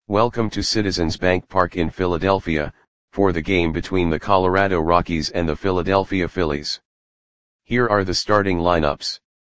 Welcome to Citizens Bank Park in Philadelphia, for the game between the Colorado Rockies and the Philadelphia Phillies. Here are the starting lineups.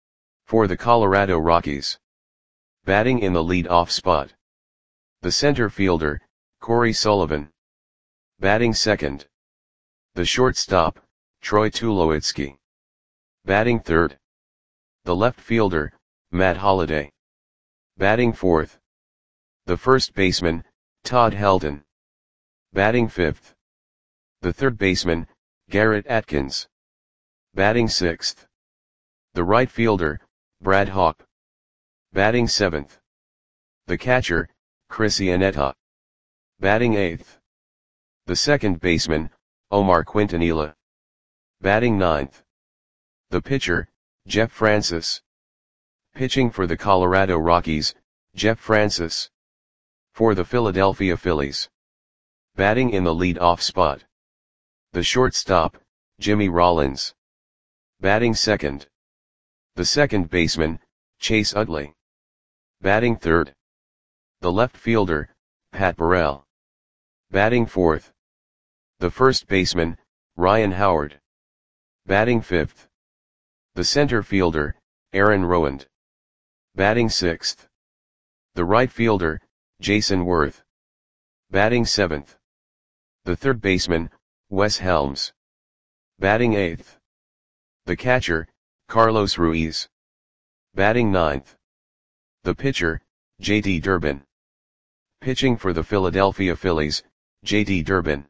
For the Colorado Rockies. Batting in the lead-off spot. The center fielder, Corey Sullivan. Batting second. The shortstop, Troy Tulowitzki. Batting third. The left fielder, Matt Holliday. Batting fourth. The first baseman, Todd Helton. Batting fifth. The third baseman, Garrett Atkins. Batting sixth. The right fielder, Brad Hawpe. Batting seventh. The catcher, Chris Iannetta. Batting eighth. The second baseman, Omar Quintanilla. Batting ninth. The pitcher, Jeff Francis. Pitching for the Colorado Rockies, Jeff Francis. For the Philadelphia Phillies. Batting in the lead-off spot. The shortstop, Jimmy Rollins. Batting second. The second baseman, Chase Utley. Batting third. The left fielder, Pat Burrell. Batting fourth. The first baseman, Ryan Howard. Batting fifth. The center fielder, Aaron Rowand. Batting sixth. The right fielder, Jason Worth. Batting seventh. The third baseman, Wes Helms. Batting eighth. The catcher, Carlos Ruiz. Batting ninth. The pitcher, J.D. Durbin. Pitching for the Philadelphia Phillies, J.D. Durbin.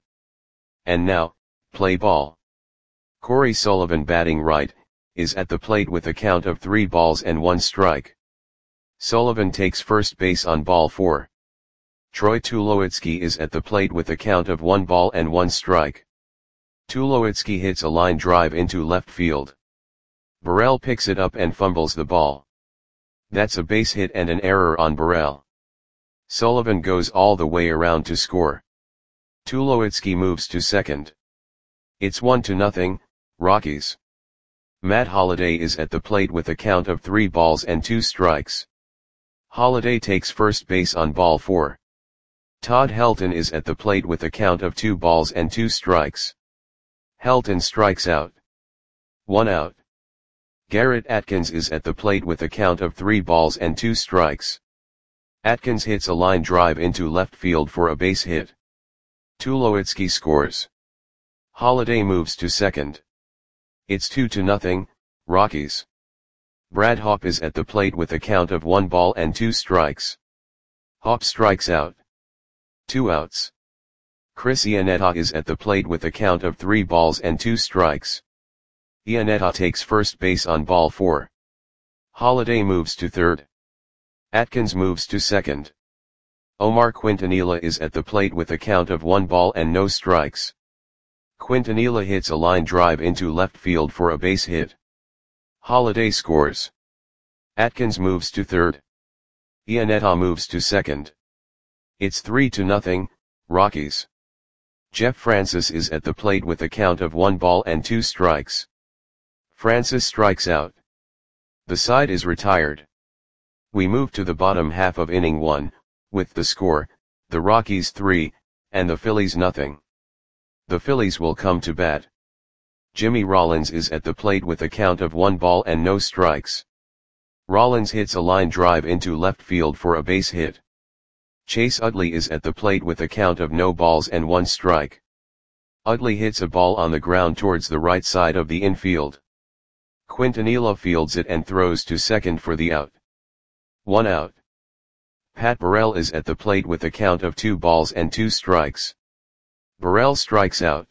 And now, play ball. Corey Sullivan batting right, is at the plate with a count of 3 balls and 1 strike. Sullivan takes first base on ball 4. Troy Tulowitzki is at the plate with a count of 1 ball and 1 strike. Tulowitzki hits a line drive into left field. Burrell picks it up and fumbles the ball. That's a base hit and an error on Burrell. Sullivan goes all the way around to score. Tulowitzki moves to second. It's 1-0, Rockies. Matt Holliday is at the plate with a count of 3 balls and 2 strikes. Holliday takes first base on ball 4. Todd Helton is at the plate with a count of 2 balls and 2 strikes. Helton strikes out. 1 out. Garrett Atkins is at the plate with a count of 3 balls and 2 strikes. Atkins hits a line drive into left field for a base hit. Tulowitzki scores. Holliday moves to second. It's 2-0, Rockies. Brad Hawpe is at the plate with a count of 1 ball and 2 strikes. Hawpe strikes out. 2 outs. Chris Iannetta is at the plate with a count of 3 balls and 2 strikes. Iannetta takes first base on ball 4. Holliday moves to third. Atkins moves to second. Omar Quintanilla is at the plate with a count of 1 ball and no strikes. Quintanilla hits a line drive into left field for a base hit. Holliday scores. Atkins moves to third. Iannetta moves to second. It's 3-0, Rockies. Jeff Francis is at the plate with a count of 1 ball and 2 strikes. Francis strikes out. The side is retired. We move to the bottom half of inning 1, with the score, the Rockies 3, and the Phillies nothing. The Phillies will come to bat. Jimmy Rollins is at the plate with a count of 1 ball and no strikes. Rollins hits a line drive into left field for a base hit. Chase Utley is at the plate with a count of no balls and 1 strike. Utley hits a ball on the ground towards the right side of the infield. Quintanilla fields it and throws to second for the out. 1 out. Pat Burrell is at the plate with a count of 2 balls and 2 strikes. Burrell strikes out.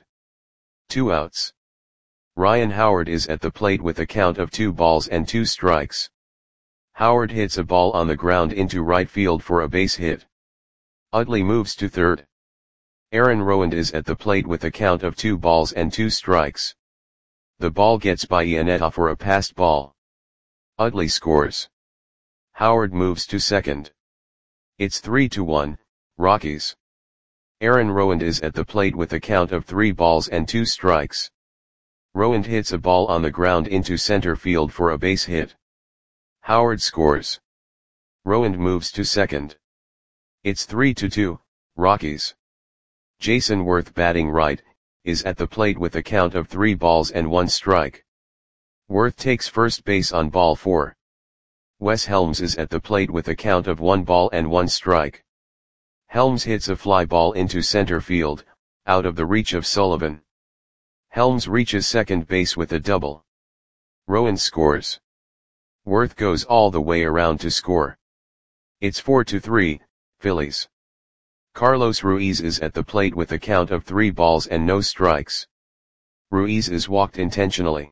2 outs. Ryan Howard is at the plate with a count of 2 balls and 2 strikes. Howard hits a ball on the ground into right field for a base hit. Utley moves to third. Aaron Rowand is at the plate with a count of 2 balls and 2 strikes. The ball gets by Iannetta for a passed ball. Utley scores. Howard moves to second. It's 3-1, Rockies. Aaron Rowand is at the plate with a count of 3 balls and 2 strikes. Rowand hits a ball on the ground into center field for a base hit. Howard scores. Rowand moves to second. It's 3-2, Rockies. Jason Worth batting right, is at the plate with a count of 3 balls and 1 strike. Worth takes first base on ball 4. Wes Helms is at the plate with a count of 1 ball and 1 strike. Helms hits a fly ball into center field, out of the reach of Sullivan. Helms reaches second base with a double. Rowan scores. Worth goes all the way around to score. It's 4-3, Phillies. Carlos Ruiz is at the plate with a count of 3 balls and no strikes. Ruiz is walked intentionally.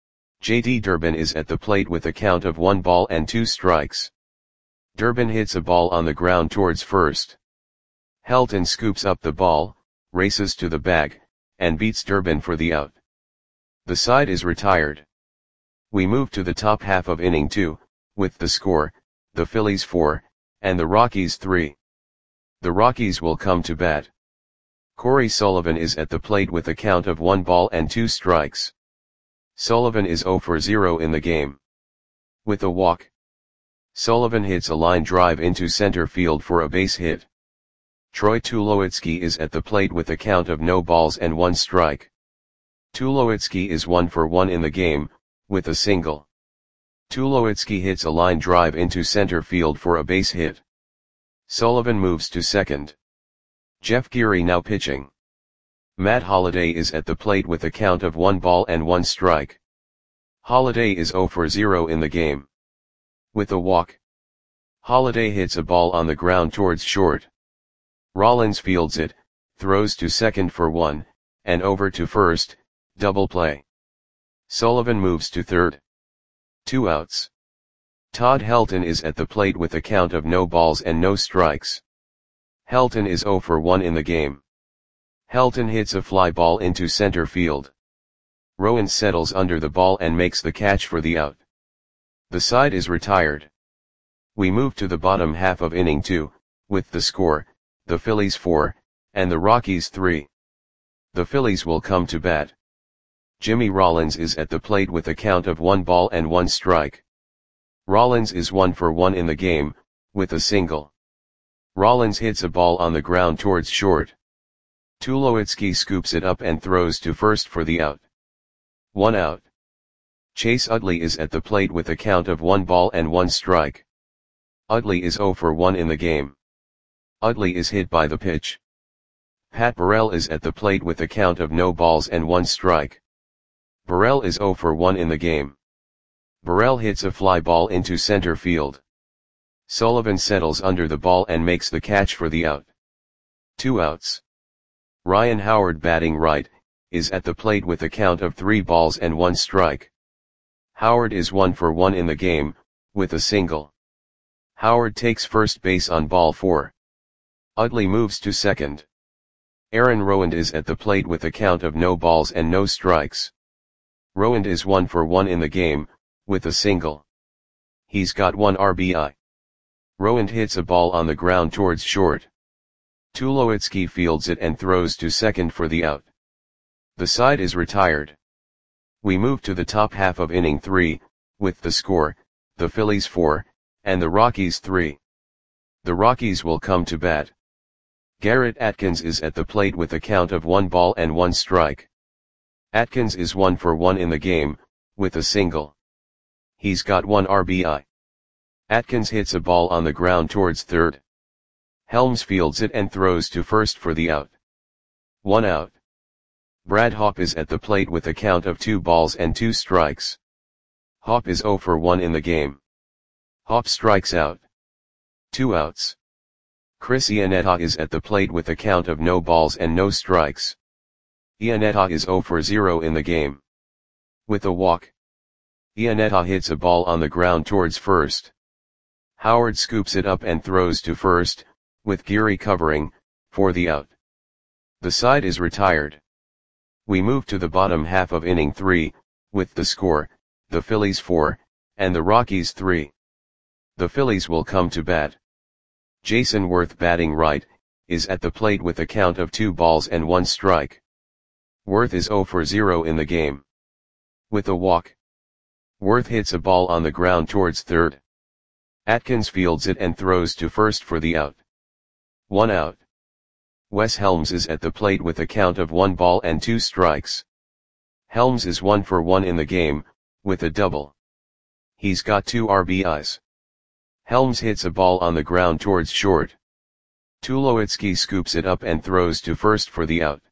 JD Durbin is at the plate with a count of 1 ball and 2 strikes. Durbin hits a ball on the ground towards first. Helton scoops up the ball, races to the bag, and beats Durbin for the out. The side is retired. We move to the top half of inning 2, with the score, the Phillies 4, and the Rockies 3. The Rockies will come to bat. Corey Sullivan is at the plate with a count of 1 ball and 2 strikes. Sullivan is 0 for 0 in the game. With a walk, Sullivan hits a line drive into center field for a base hit. Troy Tulowitzki is at the plate with a count of no balls and 1 strike. Tulowitzki is 1 for 1 in the game, with a single. Tulowitzki hits a line drive into center field for a base hit. Sullivan moves to second. Jeff Geary now pitching. Matt Holliday is at the plate with a count of 1 ball and 1 strike. Holliday is 0 for 0 in the game. With a walk, Holliday hits a ball on the ground towards short. Rollins fields it, throws to second for 1, and over to first, double play. Sullivan moves to third. 2 outs. Todd Helton is at the plate with a count of no balls and no strikes. Helton is 0 for 1 in the game. Helton hits a fly ball into center field. Rowan settles under the ball and makes the catch for the out. The side is retired. We move to the bottom half of inning 2, with the score, the Phillies 4, and the Rockies 3. The Phillies will come to bat. Jimmy Rollins is at the plate with a count of 1 ball and 1 strike. Rollins is 1 for 1 in the game, with a single. Rollins hits a ball on the ground towards short. Tulowitzki scoops it up and throws to first for the out. 1 out. Chase Utley is at the plate with a count of 1 ball and 1 strike. Utley is 0 for 1 in the game. Utley is hit by the pitch. Pat Burrell is at the plate with a count of no balls and 1 strike. Burrell is 0 for 1 in the game. Burrell hits a fly ball into center field. Sullivan settles under the ball and makes the catch for the out. 2 outs. Ryan Howard batting right, is at the plate with a count of 3 balls and 1 strike. Howard is 1 for 1 in the game, with a single. Howard takes first base on ball 4. Utley moves to second. Aaron Rowand is at the plate with a count of no balls and no strikes. Rowand is 1 for 1 in the game, with a single. He's got 1 RBI. Rowand hits a ball on the ground towards short. Tulowitzki fields it and throws to second for the out. The side is retired. We move to the top half of inning 3, with the score, the Phillies 4, and the Rockies 3. The Rockies will come to bat. Garrett Atkins is at the plate with a count of 1 ball and 1 strike. Atkins is 1 for 1 in the game, with a single. He's got 1 RBI. Atkins hits a ball on the ground towards third. Helms fields it and throws to first for the out. 1 out. Brad Hawpe is at the plate with a count of 2 balls and 2 strikes. Hawpe is 0 for 1 in the game. Hawpe strikes out. 2 outs. Chris Iannetta is at the plate with a count of no balls and no strikes. Iannetta is 0 for 0 in the game. With a walk, Iannetta hits a ball on the ground towards first. Howard scoops it up and throws to first, with Geary covering, for the out. The side is retired. We move to the bottom half of inning 3, with the score, the Phillies 4, and the Rockies 3. The Phillies will come to bat. Jason Worth batting right, is at the plate with a count of 2 balls and 1 strike. Worth is 0 for 0 in the game. With a walk, Worth hits a ball on the ground towards third. Atkins fields it and throws to first for the out. 1 out. Wes Helms is at the plate with a count of 1 ball and 2 strikes. Helms is 1 for 1 in the game, with a double. He's got 2 RBIs. Helms hits a ball on the ground towards short. Tulowitzki scoops it up and throws to first for the out.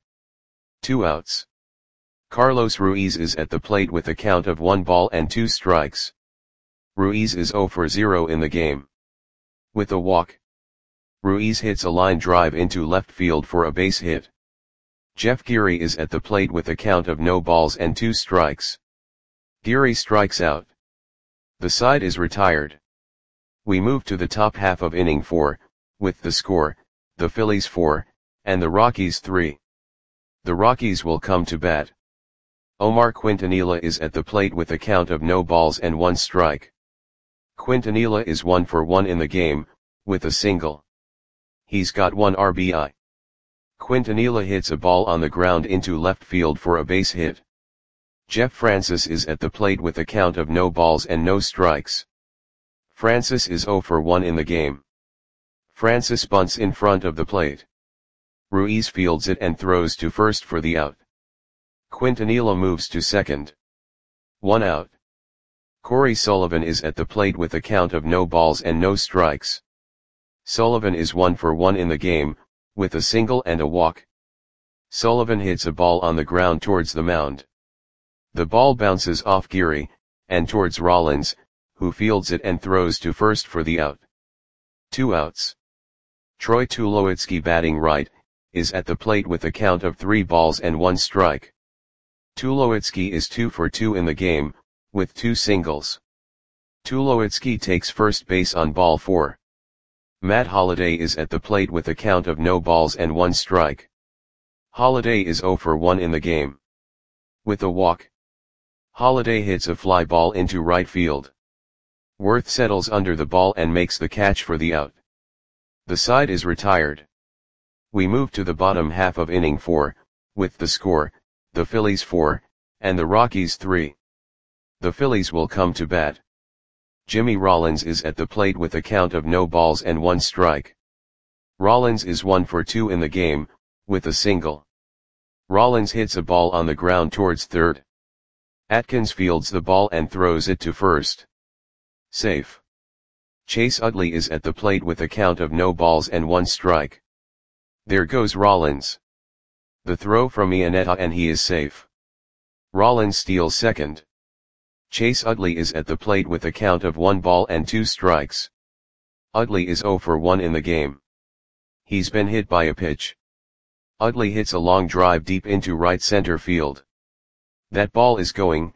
2 outs. Carlos Ruiz is at the plate with a count of 1 ball and 2 strikes. Ruiz is 0 for 0 in the game. With a walk, Ruiz hits a line drive into left field for a base hit. Jeff Geary is at the plate with a count of no balls and 2 strikes. Geary strikes out. The side is retired. We move to the top half of inning 4, with the score, the Phillies 4, and the Rockies 3. The Rockies will come to bat. Omar Quintanilla is at the plate with a count of no balls and 1 strike. Quintanilla is 1 for 1 in the game, with a single. He's got 1 RBI. Quintanilla hits a ball on the ground into left field for a base hit. Jeff Francis is at the plate with a count of no balls and no strikes. Francis is 0 for 1 in the game. Francis bunts in front of the plate. Ruiz fields it and throws to first for the out. Quintanilla moves to second. 1 out. Corey Sullivan is at the plate with a count of no balls and no strikes. Sullivan is 1 for 1 in the game, with a single and a walk. Sullivan hits a ball on the ground towards the mound. The ball bounces off Geary, and towards Rollins, who fields it and throws to first for the out. 2 outs. Troy Tulowitzki, batting right, is at the plate with a count of 3 balls and 1 strike. Tulowitzki is 2 for 2 in the game, with 2 singles. Tulowitzki takes first base on ball 4. Matt Holliday is at the plate with a count of no balls and 1 strike. Holliday is 0 for 1 in the game. With a walk, Holliday hits a fly ball into right field. Worth settles under the ball and makes the catch for the out. The side is retired. We move to the bottom half of inning 4, with the score, the Phillies 4, and the Rockies 3. The Phillies will come to bat. Jimmy Rollins is at the plate with a count of no balls and 1 strike. Rollins is 1 for 2 in the game, with a single. Rollins hits a ball on the ground towards third. Atkins fields the ball and throws it to first. Safe. Chase Utley is at the plate with a count of no balls and 1 strike. There goes Rollins. The throw from Iannetta and he is safe. Rollins steals second. Chase Utley is at the plate with a count of 1 ball and 2 strikes. Utley is 0 for 1 in the game. He's been hit by a pitch. Utley hits a long drive deep into right center field. That ball is gone.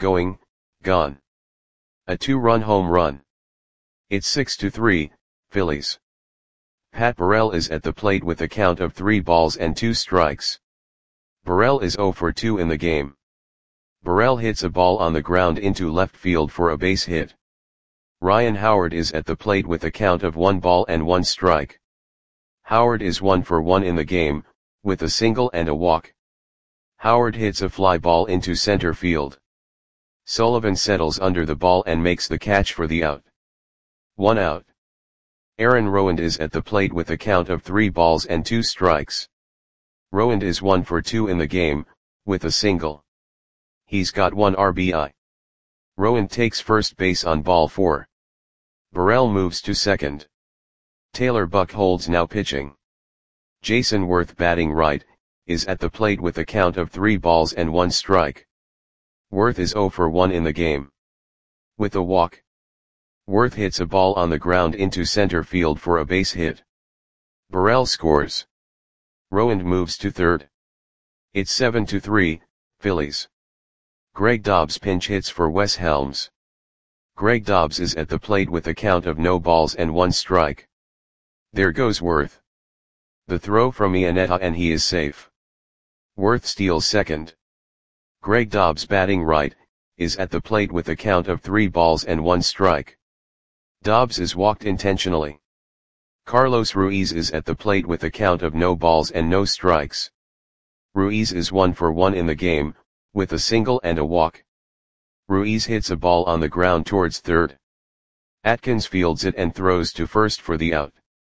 A 2-run home run. It's 6-3, Phillies. Pat Burrell is at the plate with a count of 3 balls and 2 strikes. Burrell is 0 for 2 in the game. Burrell hits a ball on the ground into left field for a base hit. Ryan Howard is at the plate with a count of 1 ball and 1 strike. Howard is 1 for 1 in the game, with a single and a walk. Howard hits a fly ball into center field. Sullivan settles under the ball and makes the catch for the out. 1 out. Aaron Rowand is at the plate with a count of 3 balls and 2 strikes. Rowand is 1 for 2 in the game, with a single. He's got 1 RBI. Rowand takes first base on ball 4. Burrell moves to second. Taylor Buchholz now pitching. Jason Worth, batting right, is at the plate with a count of 3 balls and 1 strike. Worth is 0 for 1 in the game. With a walk, Worth hits a ball on the ground into center field for a base hit. Burrell scores. Rowand moves to third. It's 7-3, Phillies. Greg Dobbs pinch hits for Wes Helms. Greg Dobbs is at the plate with a count of no balls and 1 strike. There goes Worth. The throw from Iannetta and he is safe. Worth steals second. Greg Dobbs, batting right, is at the plate with a count of 3 balls and 1 strike. Dobbs is walked intentionally. Carlos Ruiz is at the plate with a count of no balls and no strikes. Ruiz is 1 for 1 in the game, with a single and a walk. Ruiz hits a ball on the ground towards third. Atkins fields it and throws to first for the out.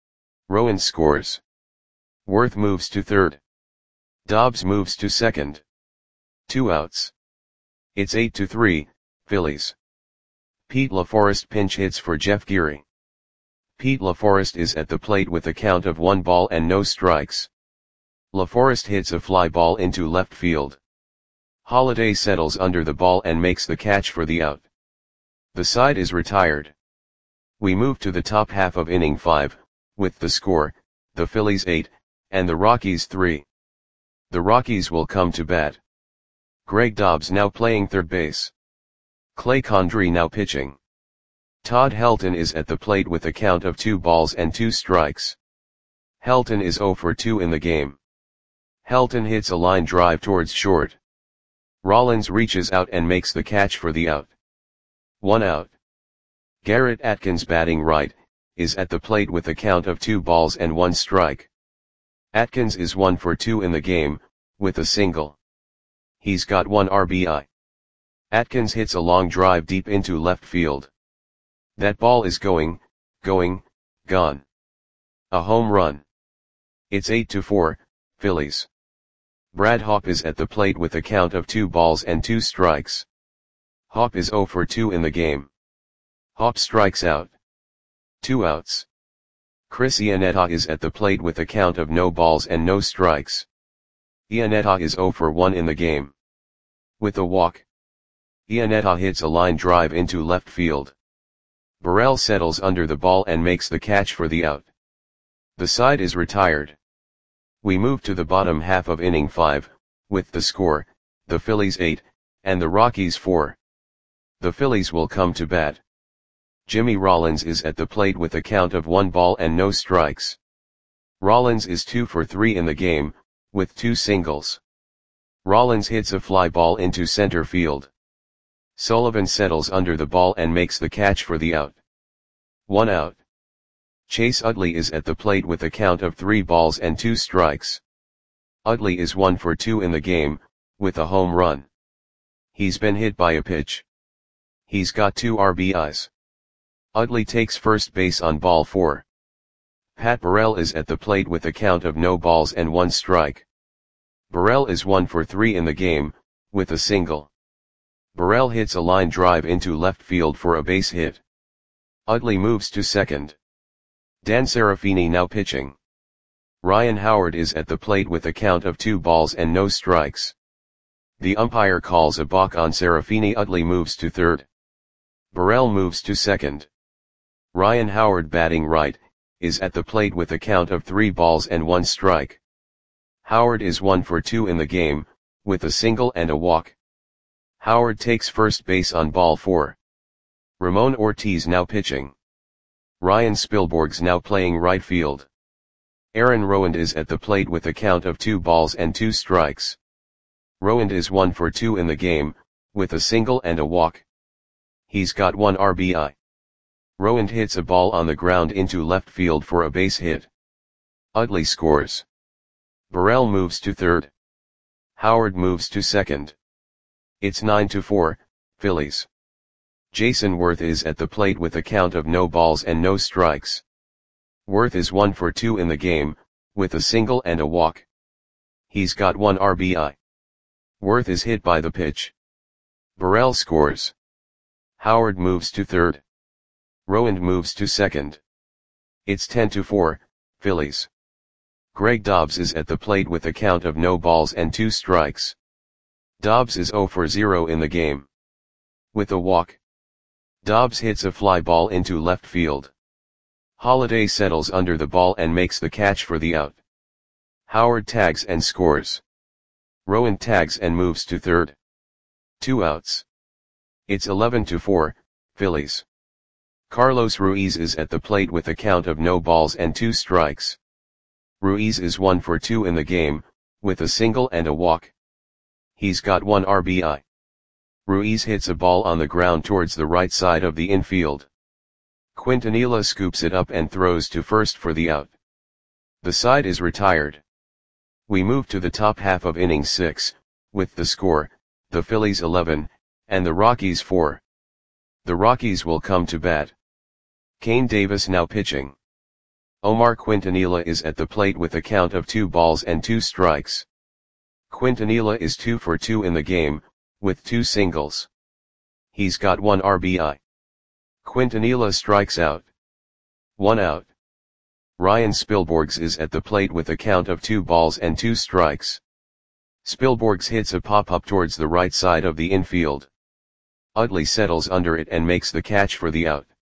Rowan scores. Worth moves to third. Dobbs moves to second. 2 outs. It's 8-3, Phillies. Pete LaForest pinch hits for Jeff Geary. Pete LaForest is at the plate with a count of 1 ball and no strikes. LaForest hits a fly ball into left field. Holliday settles under the ball and makes the catch for the out. The side is retired. We move to the top half of inning 5, with the score, the Phillies 8, and the Rockies 3. The Rockies will come to bat. Greg Dobbs now playing third base. Clay Condrey now pitching. Todd Helton is at the plate with a count of 2 balls and 2 strikes. Helton is 0 for 2 in the game. Helton hits a line drive towards short. Rollins reaches out and makes the catch for the out. 1 out. Garrett Atkins batting right, is at the plate with a count of 2 balls and 1 strike. Atkins is 1 for 2 in the game, with a single. He's got 1 RBI. Atkins hits a long drive deep into left field. That ball is gone. A home run. It's 8-4, Phillies. Brad Hawpe is at the plate with a count of 2 balls and 2 strikes. Hawpe is 0 for 2 in the game. Hawpe strikes out. 2 outs. Chris Iannetta is at the plate with a count of no balls and no strikes. Iannetta is 0 for 1 in the game. With a walk. Iannetta hits a line drive into left field. Burrell settles under the ball and makes the catch for the out. The side is retired. We move to the bottom half of inning 5, with the score, the Phillies 8, and the Rockies 4. The Phillies will come to bat. Jimmy Rollins is at the plate with a count of 1 ball and no strikes. Rollins is 2 for 3 in the game, with 2 singles. Rollins hits a fly ball into center field. Sullivan settles under the ball and makes the catch for the out. 1 out. Chase Utley is at the plate with a count of 3 balls and 2 strikes. Utley is 1 for 2 in the game, with a home run. He's been hit by a pitch. He's got 2 RBIs. Utley takes first base on ball 4. Pat Burrell is at the plate with a count of no balls and 1 strike. Burrell is 1 for 3 in the game, with a single. Burrell hits a line drive into left field for a base hit. Utley moves to second. Dan Serafini now pitching. Ryan Howard is at the plate with a count of 2 balls and no strikes. The umpire calls a balk on Serafini. Utley moves to third. Burrell moves to second. Ryan Howard batting right, is at the plate with a count of 3 balls and 1 strike. Howard is 1 for 2 in the game, with a single and a walk. Howard takes first base on ball 4. Ramon Ortiz now pitching. Ryan Spilborghs now playing right field. Aaron Rowand is at the plate with a count of 2 balls and 2 strikes. Rowand is 1 for 2 in the game, with a single and a walk. He's got 1 RBI. Rowand hits a ball on the ground into left field for a base hit. Utley scores. Burrell moves to third. Howard moves to second. It's 9-4, Phillies. Jason Worth is at the plate with a count of no balls and no strikes. Worth is 1 for 2 in the game, with a single and a walk. He's got 1 RBI. Worth is hit by the pitch. Burrell scores. Howard moves to third. Rowand moves to second. It's 10-4, Phillies. Greg Dobbs is at the plate with a count of no balls and 2 strikes. Dobbs is 0 for 0 in the game. With a walk. Dobbs hits a fly ball into left field. Holliday settles under the ball and makes the catch for the out. Howard tags and scores. Rowand tags and moves to third. 2 outs. It's 11-4, Phillies. Carlos Ruiz is at the plate with a count of no balls and 2 strikes. Ruiz is 1 for 2 in the game, with a single and a walk. He's got 1 RBI. Ruiz hits a ball on the ground towards the right side of the infield. Quintanilla scoops it up and throws to first for the out. The side is retired. We move to the top half of inning 6, with the score, the Phillies 11, and the Rockies 4. The Rockies will come to bat. Kane Davis now pitching. Omar Quintanilla is at the plate with a count of 2 balls and 2 strikes. Quintanilla is 2 for 2 in the game, with 2 singles. He's got 1 RBI. Quintanilla strikes out. 1 out. Ryan Spilborghs is at the plate with a count of 2 balls and 2 strikes. Spilborghs hits a pop-up towards the right side of the infield. Utley settles under it and makes the catch for the out.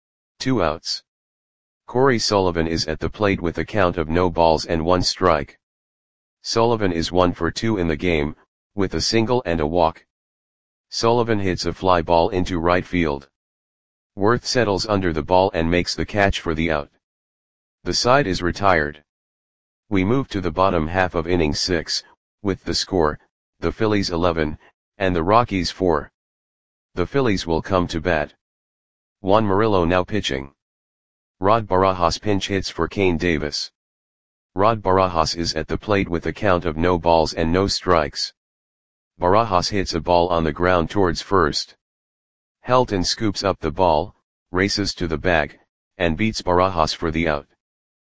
2 outs. Corey Sullivan is at the plate with a count of no balls and 1 strike. Sullivan is 1 for 2 in the game, with a single and a walk. Sullivan hits a fly ball into right field. Worth settles under the ball and makes the catch for the out. The side is retired. We move to the bottom half of inning 6, with the score, the Phillies 11, and the Rockies 4. The Phillies will come to bat. Juan Murillo now pitching. Rod Barajas pinch hits for Kane Davis. Rod Barajas is at the plate with a count of no balls and no strikes. Barajas hits a ball on the ground towards first. Helton scoops up the ball, races to the bag, and beats Barajas for the out.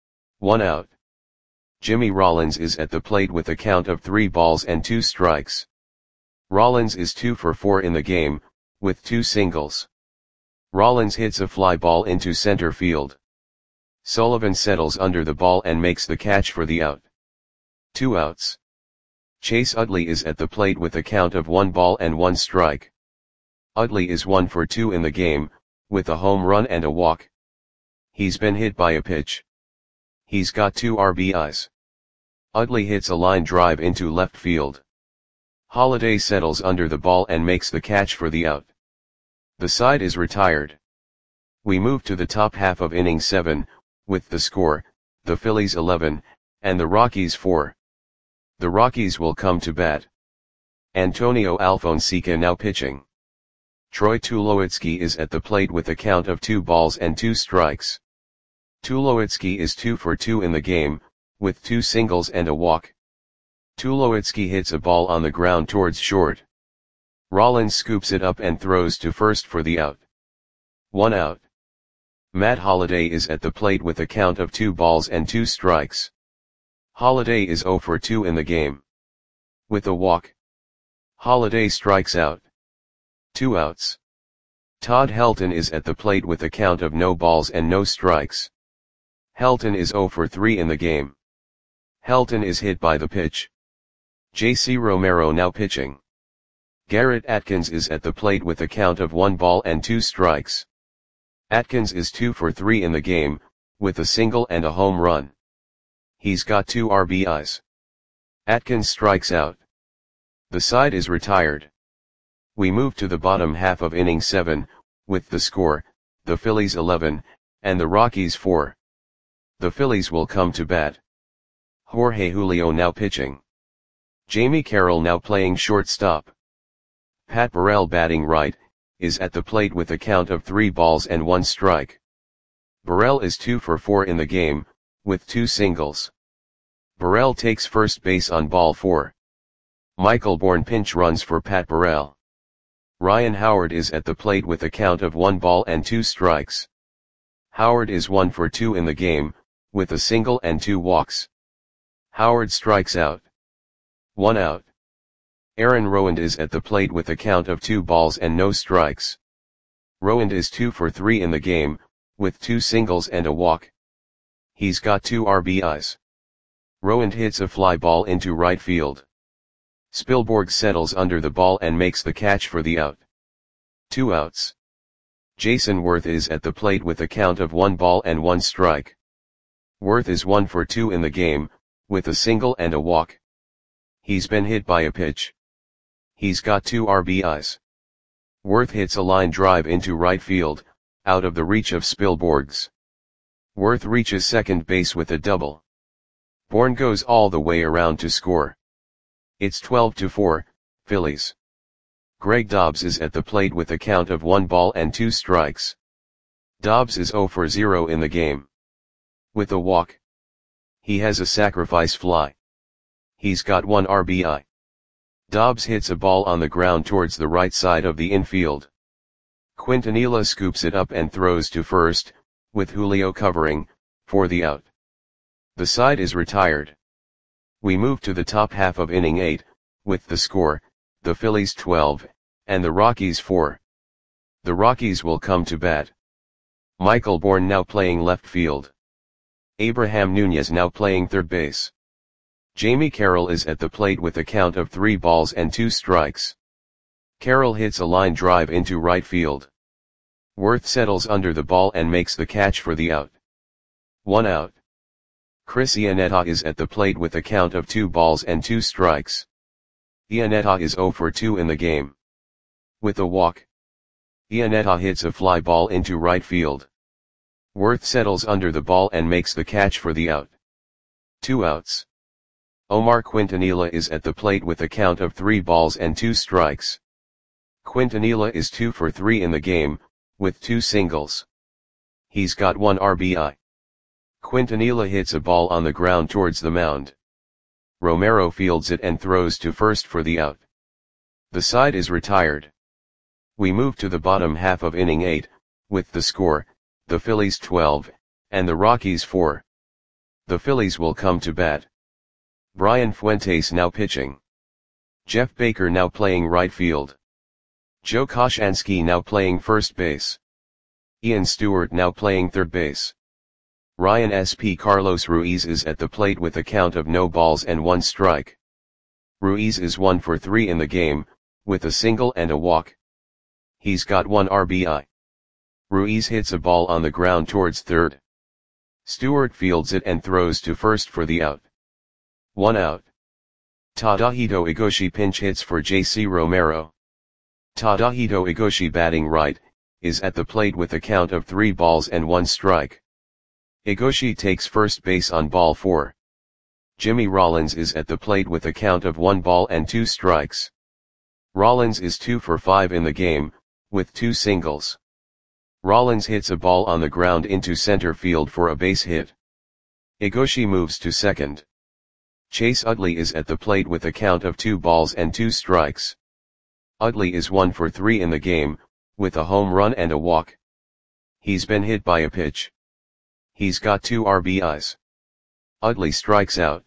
1 out. Jimmy Rollins is at the plate with a count of 3 balls and 2 strikes. Rollins is 2 for 4 in the game, with 2 singles. Rollins hits a fly ball into center field. Sullivan settles under the ball and makes the catch for the out. 2 outs. Chase Utley is at the plate with a count of 1 ball and 1 strike. Utley is 1 for 2 in the game, with a home run and a walk. He's been hit by a pitch. He's got 2 RBIs. Utley hits a line drive into left field. Holliday settles under the ball and makes the catch for the out. The side is retired. We move to the top half of inning 7, with the score, the Phillies 11, and the Rockies 4. The Rockies will come to bat. Antonio Alfonseca now pitching. Troy Tulowitzki is at the plate with a count of 2 balls and 2 strikes. Tulowitzki is 2 for 2 in the game, with 2 singles and a walk. Tulowitzki hits a ball on the ground towards short. Rollins scoops it up and throws to first for the out. 1 out. Matt Holliday is at the plate with a count of 2 balls and 2 strikes. Holliday is 0 for 2 in the game. With a walk. Holliday strikes out. 2 outs. Todd Helton is at the plate with a count of no balls and no strikes. Helton is 0 for 3 in the game. Helton is hit by the pitch. J.C. Romero now pitching. Garrett Atkins is at the plate with a count of 1 ball and 2 strikes. Atkins is 2 for 3 in the game, with a single and a home run. He's got 2 RBIs. Atkins strikes out. The side is retired. We move to the bottom half of inning 7, with the score, the Phillies 11, and the Rockies 4. The Phillies will come to bat. Jorge Julio now pitching. Jamie Carroll now playing shortstop. Pat Burrell batting right, is at the plate with a count of 3 balls and 1 strike. Burrell is 2 for 4 in the game, with 2 singles. Burrell takes first base on ball 4. Michael Bourne pinch runs for Pat Burrell. Ryan Howard is at the plate with a count of 1 ball and 2 strikes. Howard is 1 for 2 in the game, with a single and 2 walks. Howard strikes out. 1 out. Aaron Rowand is at the plate with a count of 2 balls and no strikes. Rowand is 2 for 3 in the game, with 2 singles and a walk. He's got 2 RBIs. Rowand hits a fly ball into right field. Spilborghs settles under the ball and makes the catch for the out. 2 outs. Jason Worth is at the plate with a count of 1 ball and 1 strike. Worth is 1 for 2 in the game, with a single and a walk. He's been hit by a pitch. He's got 2 RBIs. Worth hits a line drive into right field, out of the reach of Spilborghs. Worth reaches second base with a double. Bourne goes all the way around to score. It's 12-4, Phillies. Greg Dobbs is at the plate with a count of 1 ball and 2 strikes. Dobbs is 0 for 0 in the game. With a walk. He has a sacrifice fly. He's got 1 RBI. Dobbs hits a ball on the ground towards the right side of the infield. Quintanilla scoops it up and throws to first, with Julio covering, for the out. The side is retired. We move to the top half of inning 8, with the score, the Phillies 12, and the Rockies 4. The Rockies will come to bat. Michael Bourn now playing left field. Abraham Nunez now playing third base. Jamie Carroll is at the plate with a count of 3 balls and 2 strikes. Carroll hits a line drive into right field. Worth settles under the ball and makes the catch for the out. 1 out. Chris Iannetta is at the plate with a count of 2 balls and 2 strikes. Iannetta is 0 for 2 in the game. With a walk, Iannetta hits a fly ball into right field. Worth settles under the ball and makes the catch for the out. 2 outs. Omar Quintanilla is at the plate with a count of 3 balls and 2 strikes. Quintanilla is 2 for 3 in the game, with 2 singles. He's got 1 RBI. Quintanilla hits a ball on the ground towards the mound. Romero fields it and throws to first for the out. The side is retired. We move to the bottom half of inning 8, with the score, the Phillies 12, and the Rockies 4. The Phillies will come to bat. Brian Fuentes now pitching. Jeff Baker now playing right field. Joe Koshansky now playing first base. Ian Stewart now playing third base. Ryan S.P. Carlos Ruiz is at the plate with a count of no balls and 1 strike. Ruiz is 1 for 3 in the game, with a single and a walk. He's got 1 RBI. Ruiz hits a ball on the ground towards third. Stewart fields it and throws to first for the out. 1 out. Tadahito Igoshi pinch hits for J.C. Romero. Tadahito Igoshi batting right, is at the plate with a count of 3 balls and 1 strike. Igoshi takes first base on ball 4. Jimmy Rollins is at the plate with a count of 1 ball and 2 strikes. Rollins is 2 for 5 in the game, with 2 singles. Rollins hits a ball on the ground into center field for a base hit. Igoshi moves to second. Chase Utley is at the plate with a count of 2 balls and 2 strikes. Utley is 1 for 3 in the game, with a home run and a walk. He's been hit by a pitch. He's got 2 RBIs. Utley strikes out.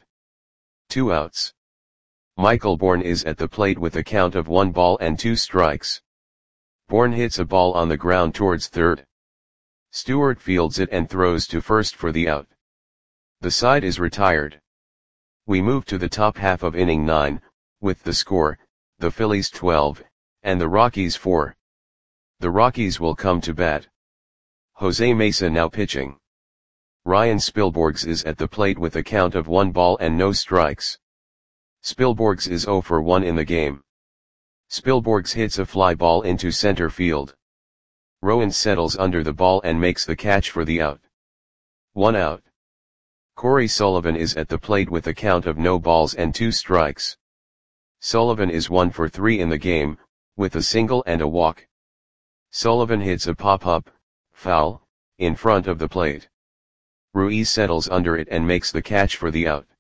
2 outs. Michael Bourn is at the plate with a count of 1 ball and 2 strikes. Bourn hits a ball on the ground towards third. Stewart fields it and throws to first for the out. The side is retired. We move to the top half of inning 9, with the score, the Phillies 12, and the Rockies 4. The Rockies will come to bat. Jose Mesa now pitching. Ryan Spilborghs is at the plate with a count of 1 ball and no strikes. Spilborghs is 0 for 1 in the game. Spilborghs hits a fly ball into center field. Rowan settles under the ball and makes the catch for the out. 1 out. Corey Sullivan is at the plate with a count of no balls and 2 strikes. Sullivan is 1 for 3 in the game, with a single and a walk. Sullivan hits a pop-up, foul, in front of the plate. Ruiz settles under it and makes the catch for the out.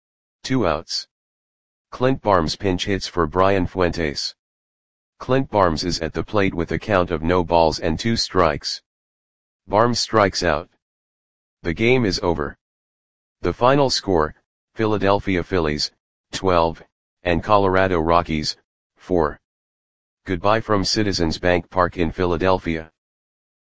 2 outs. Clint Barnes pinch hits for Brian Fuentes. Clint Barnes is at the plate with a count of no balls and 2 strikes. Barnes strikes out. The game is over. The final score, Philadelphia Phillies, 12, and Colorado Rockies, 4. Goodbye from Citizens Bank Park in Philadelphia.